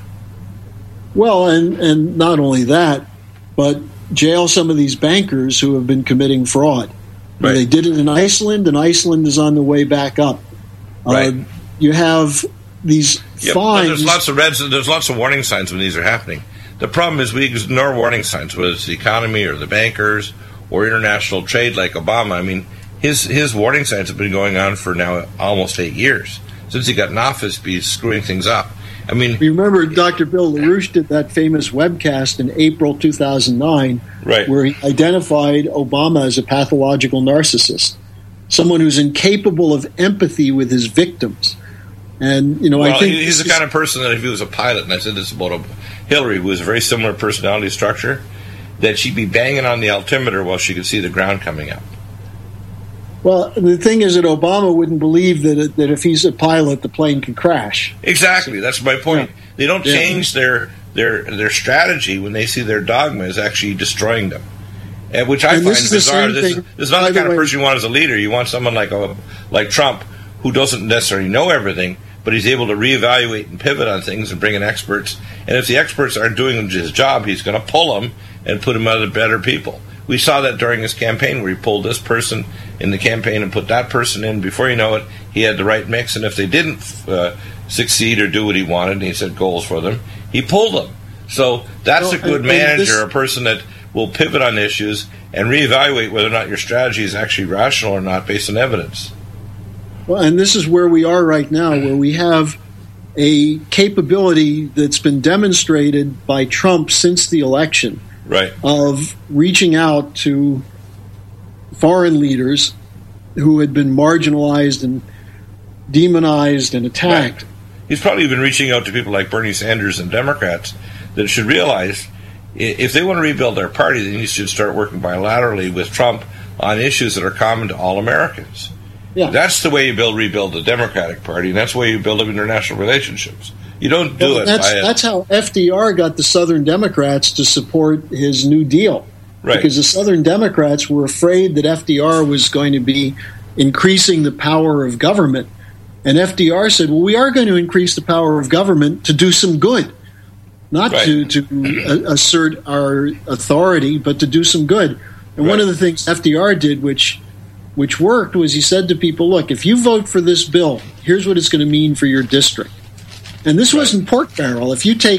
Well, and, and not only that, but jail some of these bankers who have been committing fraud. Right. They did it in Iceland, and Iceland is on the way back up. Right. Uh, you have these yep. fines. There's lots of reds. There's lots of warning signs when these are happening. The problem is we ignore warning signs, whether it's the economy or the bankers or international trade like Obama. I mean, his his warning signs have been going on for now almost eight years. Since he got in office, he's screwing things up. I mean, remember Doctor Bill LaRouche did that famous webcast in April two thousand nine, right, where he identified Obama as a pathological narcissist, someone who's incapable of empathy with his victims. And, you know, well, I think he's the kind of person that if he was a pilot, and I said this about Hillary, who was a very similar personality structure, that she'd be banging on the altimeter while she could see the ground coming up. Well, the thing is that Obama wouldn't believe that that if he's a pilot, the plane can crash. Exactly. That's my point. Yeah. They don't yeah. change their, their their strategy when they see their dogma is actually destroying them. And which I and find this bizarre. Is this, thing, this is not the kind the of way, person you want as a leader. You want someone like a, like Trump, who doesn't necessarily know everything, but he's able to reevaluate and pivot on things and bring in experts. And if the experts aren't doing his job, he's going to pull them and put him out of better people. We saw that during his campaign where he pulled this person in the campaign and put that person in. Before you know it, he had the right mix. And if they didn't uh, succeed or do what he wanted, and he set goals for them, he pulled them. So that's well, a good and, manager, and this, a person that will pivot on issues and reevaluate whether or not your strategy is actually rational or not based on evidence. Well, and this is where we are right now, where we have a capability that's been demonstrated by Trump since the election. Right. Of reaching out to foreign leaders who had been marginalized and demonized and attacked. Right. He's probably been reaching out to people like Bernie Sanders and Democrats that should realize if they want to rebuild their party, then you should start working bilaterally with Trump on issues that are common to all Americans. Yeah. That's the way you build rebuild the Democratic Party, and that's the way you build up international relationships. You don't do well, it that's, by a, that's how F D R got the Southern Democrats to support his New Deal. Right. Because the Southern Democrats were afraid that F D R was going to be increasing the power of government. And F D R said, well, we are going to increase the power of government to do some good. Not right. to, to assert our authority, but to do some good. And right. one of the things F D R did, which which worked, was he said to people, look, if you vote for this bill, here's what it's going to mean for your district. And this right. wasn't pork barrel. If you take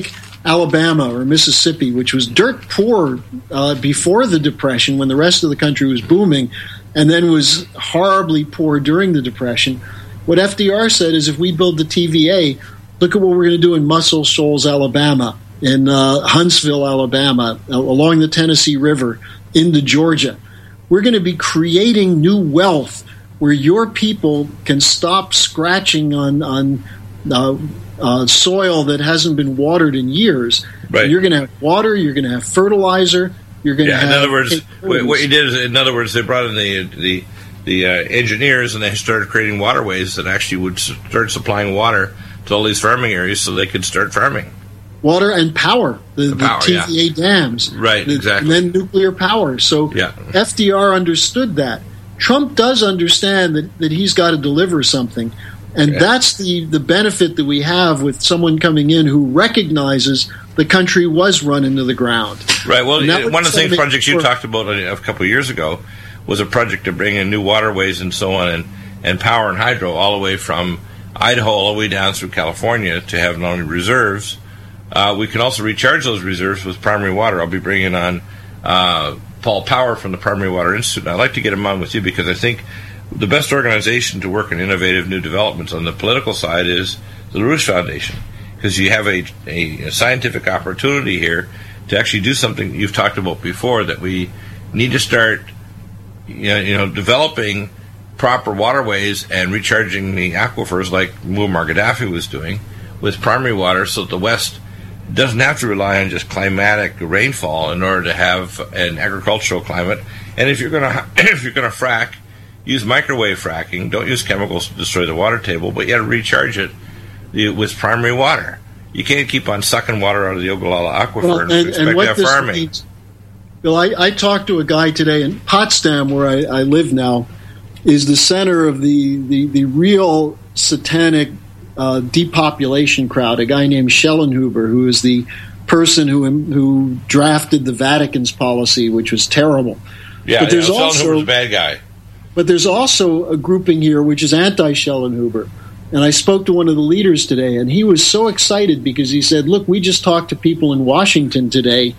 Alabama or Mississippi, which was dirt poor uh, before the Depression when the rest of the country was booming, and then was horribly poor during the Depression. What F D R said is, if we build the T V A, look at what we're going to do in Muscle Shoals, Alabama, in uh, Huntsville, Alabama, uh, along the Tennessee River, into Georgia. We're going to be creating new wealth where your people can stop scratching on, on uh, uh, soil that hasn't been watered in years. Right. You're going to have water, you're going to have fertilizer, you're going yeah, to have... in other words, what you did is, in other words, they brought in the... the the uh, engineers, and they started creating waterways that actually would start supplying water to all these farming areas so they could start farming. Water and power, the, the, power, the T V A yeah. dams. Right, the, exactly. And then nuclear power. So yeah. F D R understood that. Trump does understand that, that he's got to deliver something. And yeah. that's the, the benefit that we have with someone coming in who recognizes the country was run into the ground. Right. Well, one of the things, projects you work. talked about a couple of years ago was a project to bring in new waterways and so on, and, and power and hydro all the way from Idaho all the way down through California to have not only reserves. Uh, we can also recharge those reserves with primary water. I'll be bringing on uh, Paul Power from the Primary Water Institute. And I'd like to get him on with you because I think the best organization to work in innovative new developments on the political side is the LaRouche Foundation, because you have a, a, a scientific opportunity here to actually do something you've talked about before, that we need to start You know, you know, developing proper waterways and recharging the aquifers like Muammar Gaddafi was doing with primary water, so that the West doesn't have to rely on just climatic rainfall in order to have an agricultural climate. And if you're going to if you're going to frack, use microwave fracking. Don't use chemicals to destroy the water table, but you got to recharge it with primary water. You can't keep on sucking water out of the Ogallala aquifer well, and, and expect and to have farming. Means- Bill, I, I talked to a guy today in Potsdam, where I, I live now, is the center of the, the, the real satanic uh, depopulation crowd, a guy named Schellenhuber, who is the person who who drafted the Vatican's policy, which was terrible. Yeah, but there's yeah, also, Schellenhuber's a bad guy. But there's also a grouping here which is anti-Schellenhuber. And I spoke to one of the leaders today, and he was so excited because he said, look, we just talked to people in Washington today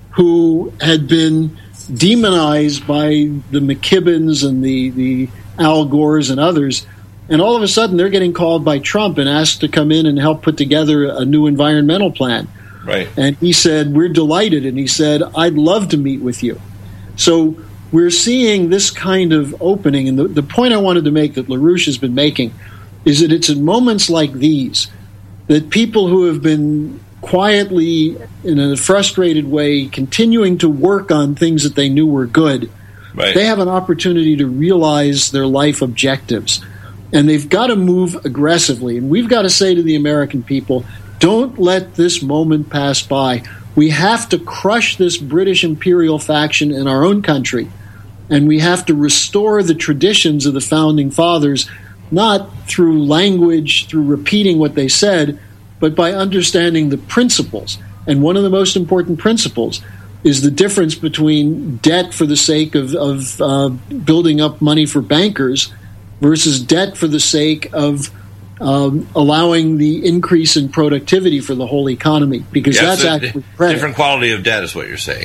who had been demonized by the McKibbins and the, the Al Gores and others, and all of a sudden they're getting called by Trump and asked to come in and help put together a new environmental plan. Right. And he said, we're delighted, and he said, I'd love to meet with you. So we're seeing this kind of opening, and the, the point I wanted to make that LaRouche has been making is that it's in moments like these that people who have been quietly, in a frustrated way, continuing to work on things that they knew were good, right. they have an opportunity to realize their life objectives. And they've got to move aggressively. And we've got to say to the American people, don't let this moment pass by. We have to crush this British imperial faction in our own country. And we have to restore the traditions of the Founding Fathers, not through language, through repeating what they said, but by understanding the principles. And one of the most important principles is the difference between debt for the sake of, of uh, building up money for bankers versus debt for the sake of um, allowing the increase in productivity for the whole economy, because yes, that's a actually credit. Different quality of debt is what you're saying.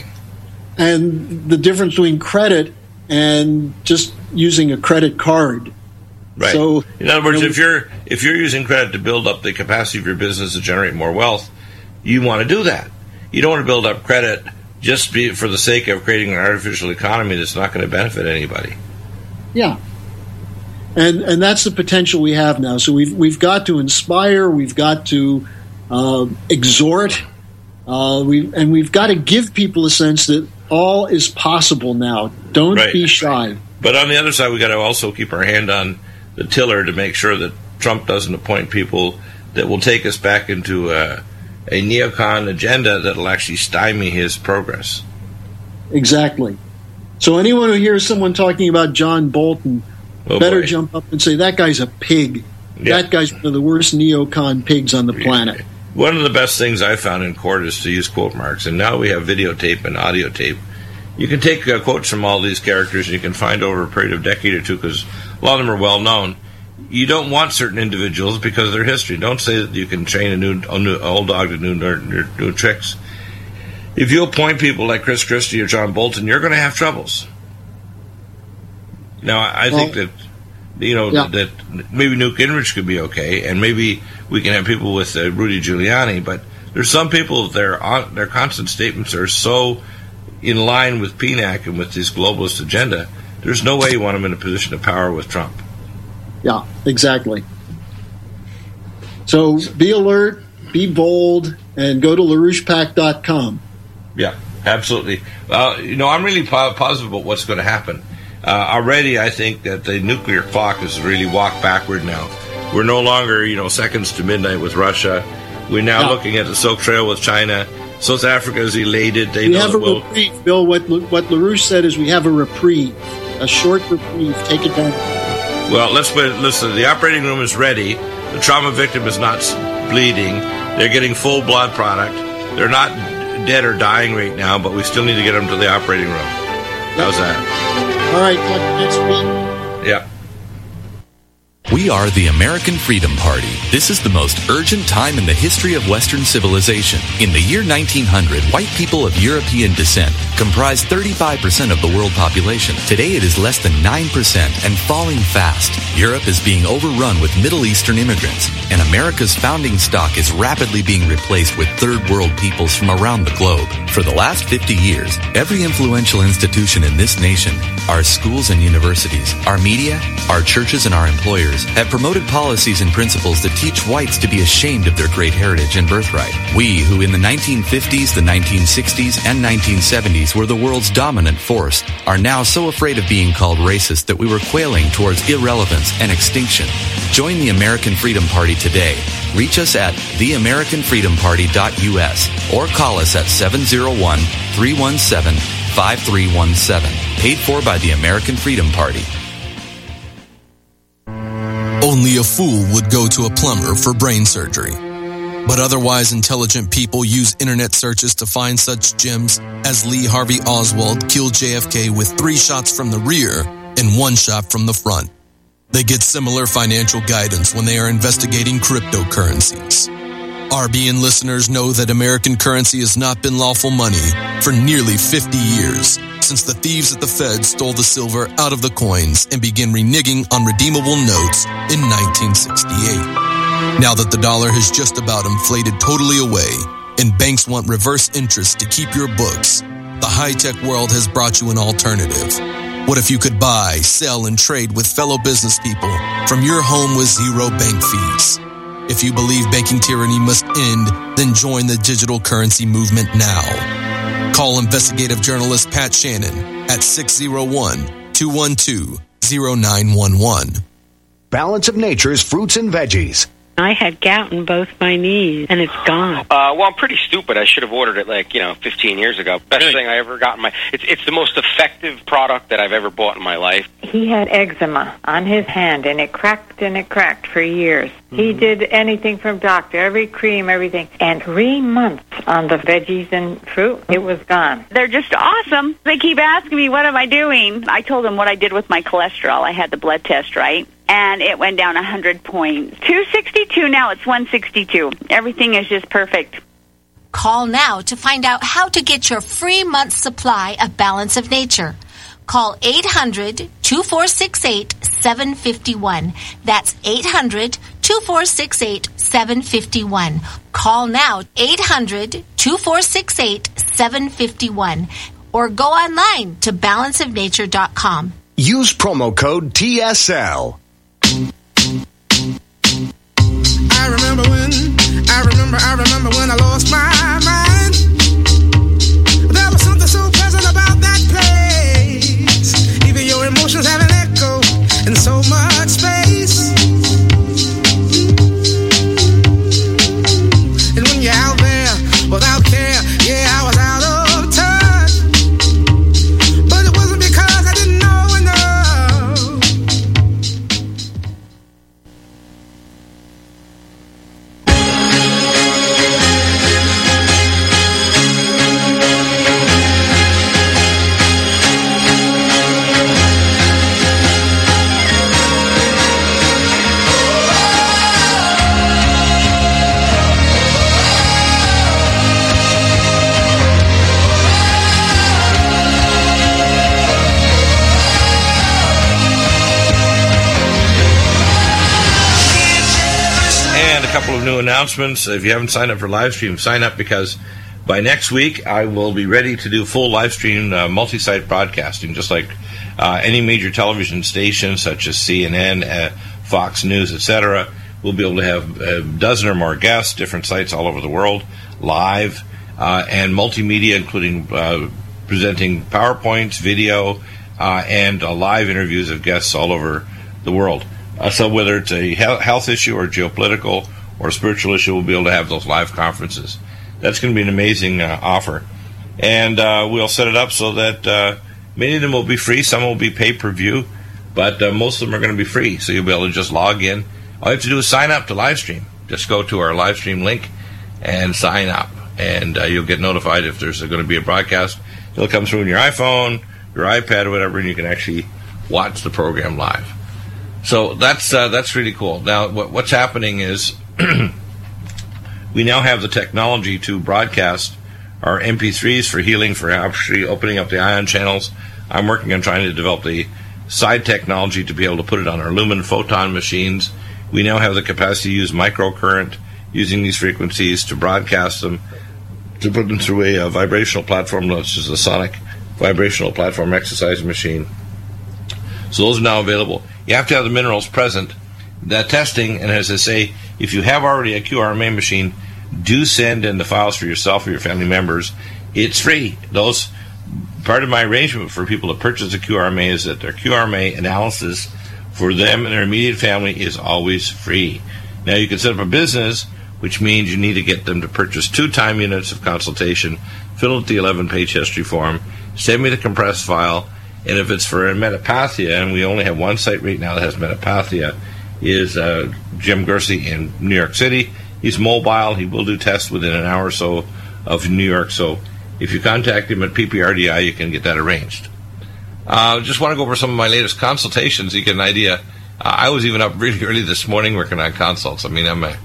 And the difference between credit and just using a credit card. Right. So, in other words, you know, if you're if you're using credit to build up the capacity of your business to generate more wealth, you want to do that. You don't want to build up credit just be, for the sake of creating an artificial economy that's not going to benefit anybody. Yeah. And and that's the potential we have now. So we've we've got to inspire, we've got to uh, exhort, uh, we and we've got to give people a sense that all is possible now. Don't right. be shy. But on the other side, we've got to also keep our hand on the tiller to make sure that Trump doesn't appoint people that will take us back into a, a neocon agenda that will actually stymie his progress. Exactly. So anyone who hears someone talking about John Bolton oh better boy. jump up and say, that guy's a pig. Yeah. That guy's one of the worst neocon pigs on the planet. One of the best things I found in court is to use quote marks, and now we have videotape and audio tape. You can take uh, quotes from all these characters, and you can find over a period of a decade or two, because a lot of them are well known. you don't want certain individuals because of their history. Don't say that you can train a new, a new old dog to new, new, new tricks. If you appoint people like Chris Christie or John Bolton, you're going to have troubles. Now, I, I well, think that, you know, yeah. that maybe Newt Gingrich could be okay, and maybe we can have people with uh, Rudy Giuliani, but there's some people, their, on, their constant statements are so in line with P NAC and with this globalist agenda, there's no way you want them in a position of power with Trump. Yeah, exactly. So be alert, be bold, and go to LaRouche Pac dot com. Yeah, absolutely. Uh, you know, I'm really po- positive about what's going to happen. Uh, already, I think that the nuclear clock has really walked backward now. We're no longer, you know, seconds to midnight with Russia. We're now yeah. looking at the Silk Trail with China. South Africa is elated. They we know have a we'll... reprieve, Bill. What what LaRouche said is we have a reprieve, a short reprieve. Take it down. Well, let's put it, listen. The operating room is ready. The trauma victim is not bleeding. They're getting full blood product. They're not dead or dying right now, but we still need to get them to the operating room. How's that? All right, talk next week. Yeah. We are the American Freedom Party. This is the most urgent time in the history of Western civilization. In the year nineteen hundred, white people of European descent comprised thirty-five percent of the world population. Today it is less than nine percent and falling fast. Europe is being overrun with Middle Eastern immigrants, and America's founding stock is rapidly being replaced with third world peoples from around the globe. For the last fifty years, every influential institution in this nation, our schools and universities, our media, our churches, and our employers have promoted policies and principles that teach whites to be ashamed of their great heritage and birthright. We, who in the nineteen fifties, the nineteen sixties, and nineteen seventies were the world's dominant force, are now so afraid of being called racist that we were quailing towards irrelevance and extinction. Join the American Freedom Party today. Reach us at the american freedom party dot u s or call us at seven oh one, three one seven, five three one seven. Paid for by the American Freedom Party. Only a fool would go to a plumber for brain surgery. But otherwise intelligent people use internet searches to find such gems as Lee Harvey Oswald killed J F K with three shots from the rear and one shot from the front. They get similar financial guidance when they are investigating cryptocurrencies. R B N listeners know that American currency has not been lawful money for nearly fifty years, since the thieves at the Fed stole the silver out of the coins and began reneging on redeemable notes in nineteen sixty-eight. Now that the dollar has just about inflated totally away and banks want reverse interest to keep your books, the high-tech world has brought you an alternative. What if you could buy, sell, and trade with fellow business people from your home with zero bank fees? If you believe banking tyranny must end, then join the digital currency movement now. Call investigative journalist Pat Shannon at six oh one, two one two, oh nine one one. Balance of Nature's fruits and veggies. I had gout in both my knees, and it's gone. Uh, well, I'm pretty stupid. I should have ordered it, like, you know, fifteen years ago. Best really? thing I ever got in my... It's, it's the most effective product that I've ever bought in my life. He had eczema on his hand, and it cracked and it cracked for years. Mm-hmm. He did anything from doctor, every cream, everything. And three months on the veggies and fruit, it was gone. They're just awesome. They keep asking me, what am I doing? I told them what I did with my cholesterol. I had the blood test, right? And it went down one hundred points. two sixty-two, now it's one sixty-two. Everything is just perfect. Call now to find out how to get your free month supply of Balance of Nature. Call eight hundred, two four six eight, seven five one. That's eight hundred, two four six eight, seven five one. Call now, eight hundred, two four six eight, seven five one. Or go online to balance of nature dot com. Use promo code T S L. I remember when, I remember, I remember when I lost my mind. There was something so pleasant about that place. Even your emotions have an echo in so much space. And when you're out there without care, yeah, I was out of touch. But it wasn't because I didn't know enough. And a couple of new announcements. If you haven't signed up for live stream, sign up, because by next week I will be ready to do full live stream uh, multi-site broadcasting, just like uh, any major television station such as C N N, uh, Fox News, et cetera. We'll be able to have a dozen or more guests, different sites all over the world, live, uh, and multimedia, including uh, presenting PowerPoints, video, uh, and uh, live interviews of guests all over the world. Uh, so whether it's a health issue or geopolitical or spiritual issue, we'll be able to have those live conferences. That's going to be an amazing uh, offer. And uh, we'll set it up so that uh, many of them will be free. Some will be pay-per-view, but uh, most of them are going to be free. So you'll be able to just log in. All you have to do is sign up to live stream. Just go to our live stream link and sign up. And uh, you'll get notified if there's going to be a broadcast. It'll come through on your iPhone, your iPad, or whatever, and you can actually watch the program live. So that's uh, that's really cool. Now, what, what's happening is we now have the technology to broadcast our M P threes for healing, for actually opening up the ion channels. I'm working on trying to develop the side technology to be able to put it on our Lumen Photon machines. We now have the capacity to use microcurrent using these frequencies to broadcast them, to put them through a, a vibrational platform, which is a sonic vibrational platform exercise machine. So those are now available. You have to have the minerals present. That testing, and as I say, if you have already a Q R M A machine, do send in the files for yourself or your family members. It's free. Those part of my arrangement for people to purchase a Q R M A is that their Q R M A analysis for them and their immediate family is always free. Now you can set up a business, which means you need to get them to purchase two time units of consultation, fill out the eleven-page history form, send me the compressed file. And if it's for metapathia, and we only have one site right now that has metapathia, is uh, Jim Gersey in New York City. He's mobile. He will do tests within an hour or so of New York. So if you contact him at P P R D I, you can get that arranged. I uh, just want to go over some of my latest consultations. You get an idea. Uh, I was even up really early this morning working on consults. I mean, I'm a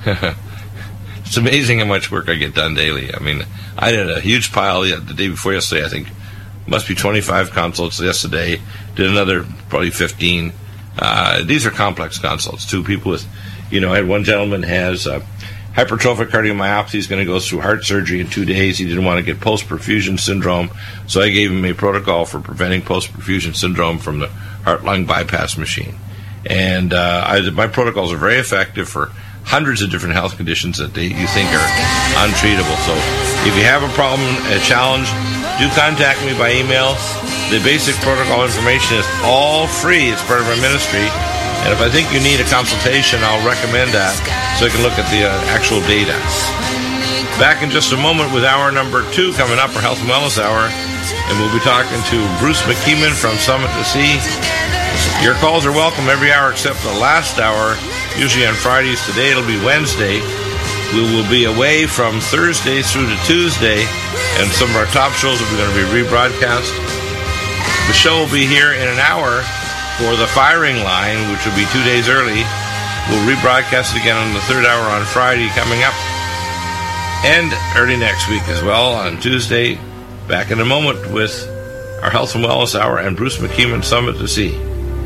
it's amazing how much work I get done daily. I mean, I did a huge pile the day before yesterday, I think. Must be twenty-five consults yesterday. Did another probably fifteen. Uh, these are complex consults too. People with, you know, I had one gentleman has uh, hypertrophic cardiomyopathy. He's going to go through heart surgery in two days. He didn't want to get post-perfusion syndrome, so I gave him a protocol for preventing post-perfusion syndrome from the heart-lung bypass machine. And uh, I, my protocols are very effective for hundreds of different health conditions that they, you think are untreatable. So if you have a problem, a challenge, do contact me by email. The basic protocol information is all free. It's part of our ministry. And if I think you need a consultation, I'll recommend that so I can look at the uh, actual data. Back in just a moment with hour number two coming up, our Health and Wellness Hour. And we'll be talking to Bruce McKeeman from Summit to Sea. Your calls are welcome every hour except the last hour, usually on Fridays. Today it'll be Wednesday. We will be away from Thursday through to Tuesday, and some of our top shows are going to be rebroadcast. The show will be here in an hour for the firing line, which will be two days early. We'll rebroadcast it again on the third hour on Friday coming up, and early next week as well on Tuesday. Back in a moment with our Health and Wellness Hour and Bruce McKeeman, Summit to Sea.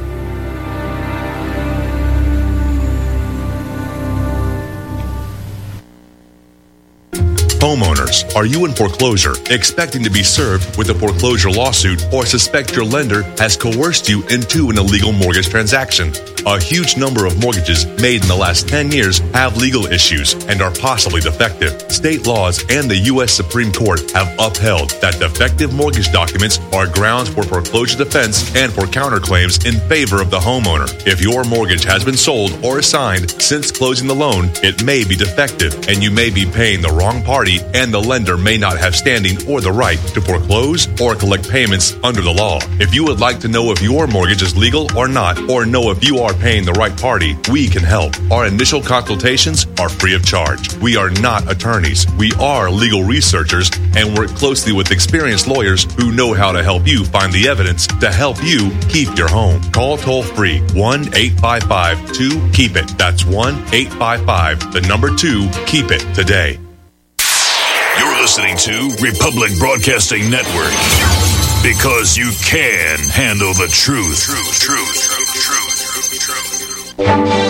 Homeowners, are you in foreclosure, expecting to be served with a foreclosure lawsuit, or suspect your lender has coerced you into an illegal mortgage transaction? A huge number of mortgages made in the last ten years have legal issues and are possibly defective. State laws and the U S Supreme Court have upheld that defective mortgage documents are grounds for foreclosure defense and for counterclaims in favor of the homeowner. If your mortgage has been sold or assigned since closing the loan, it may be defective and you may be paying the wrong party, and the lender may not have standing or the right to foreclose or collect payments under the law. If you would like to know if your mortgage is legal or not, or know if you are paying the right party, we can help. Our initial consultations are free of charge. We are not attorneys. We are legal researchers and work closely with experienced lawyers who know how to help you find the evidence to help you keep your home. Call toll free one eight five five two keep it. That's one eight five five the number two keep it today. You're listening to Republic Broadcasting Network, because you can handle the truth. Truth, truth, truth, truth, truth, truth.